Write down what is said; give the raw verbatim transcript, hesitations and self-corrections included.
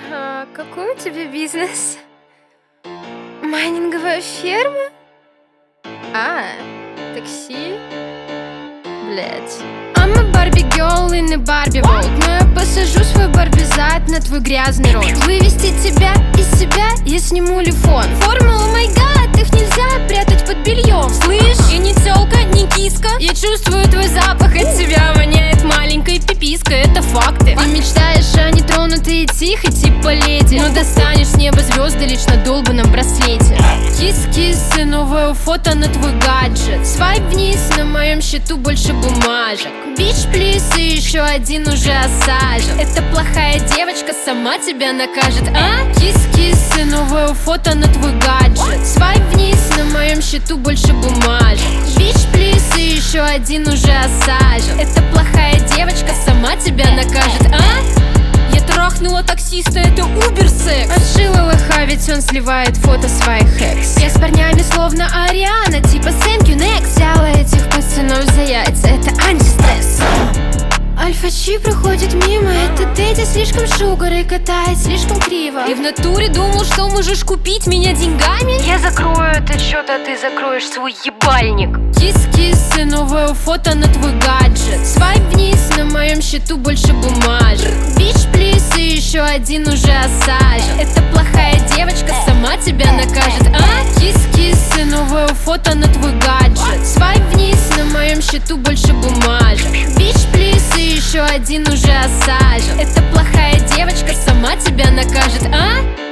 А какой у тебя бизнес? Майнинговая ферма? А, такси? Блять. I'm a Barbie girl in a Barbie world. Но я посажу свой Барби зад на твой грязный рот. Вывести тебя из себя, я сниму лифон. Формула, май гад, их нельзя прятать под бельем. Слышь, я не тёлка, не киска. Я чувствую твой запах, от тебя воняет маленькой пипиской. Это факты. Ты мечтаешь о нетронутой и тихой, типа леди, но достанешь с неба звезды лишь на долбаном браслете. Кис-кис и новое фото на твой гаджет. Свайп вниз, на моем счету больше бумажек. Бич, плиз, и еще один уже осажен. Эта плохая девочка сама тебя накажет, а? Кис-кис и новое фото на твой гаджет. Свайп вниз, на моем счету больше бумажек. Бич, плиз, и еще один уже осажен. Эта плохая девочка сама тебя накажет, а? Я трахнула таксиста, это убер-секс. Отшила лоха, ведь он сливает фото своих экс. Я с парнями словно Ариана, типа thank you next. Взяла этих пацанов за яйца, это антистресс. Альфа-чи проходит мимо, это Дэдди слишком шугар и катает слишком криво. Ты в натуре думал, что можешь купить меня деньгами? Я закрою этот счет, а ты закроешь свой ебальник. Кис-кис и новое фото на твой гаджет. Свайп вниз, на моем счету больше бумажек. Бич, плиз, и еще один уже осажен. Эта плохая девочка сама тебя накажет, а? Кис-кис и новое фото на твой гаджет. Свайп вниз, на моем счету больше бумажек. Бич, плиз, и еще один уже осажен. Эта плохая девочка сама тебя накажет, а?